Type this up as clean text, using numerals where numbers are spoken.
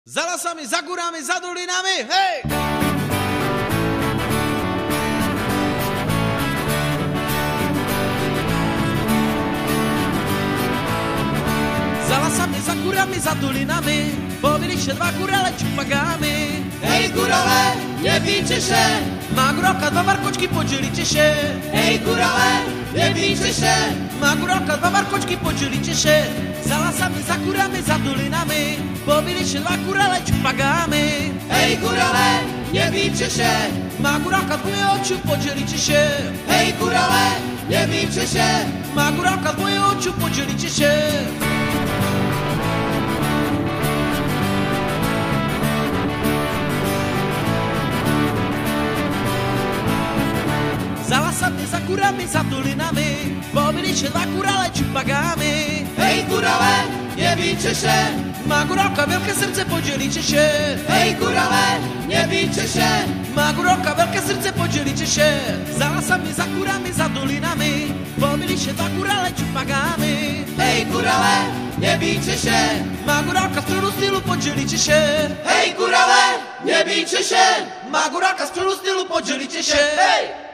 Za lasami, za górami, za dolinami, hej! Za lasami, za górami, za dolinami, povili się dwa górale čupagami. Hej górale, nie bijcie się! Má góralka dva varkočky, podzielicie się. Hej górale, nie bijcie się! Má góralka dva varkočky, podzielicie się. Za lasami, za górami, za dolinami, povili się dwa górale čupagami. Hej górale, nie bijcie się! Má góralka dvoje očí, podzielicie się. Hej górale, nie bijcie się! Má góralka dvoje očí, podzielicie się. Za lasami, za górami, za dolinami, povili się dwa górale čupagami. Hej górale, nie bijcie się! Má góralka veľké srdce, podzielicie się. Hej górale, nie bijcie się! Má góralka veľké srdce, podzielicie się. Za lasami, za górami, za dolinami, povili się dwa górale čupagami. Hej górale, nie bijcie się! Má góralka střelu stylu, podzielicie się. Hej górale, nie bijcie się! Má góralka střelu stylu, podzielicie się. Hej!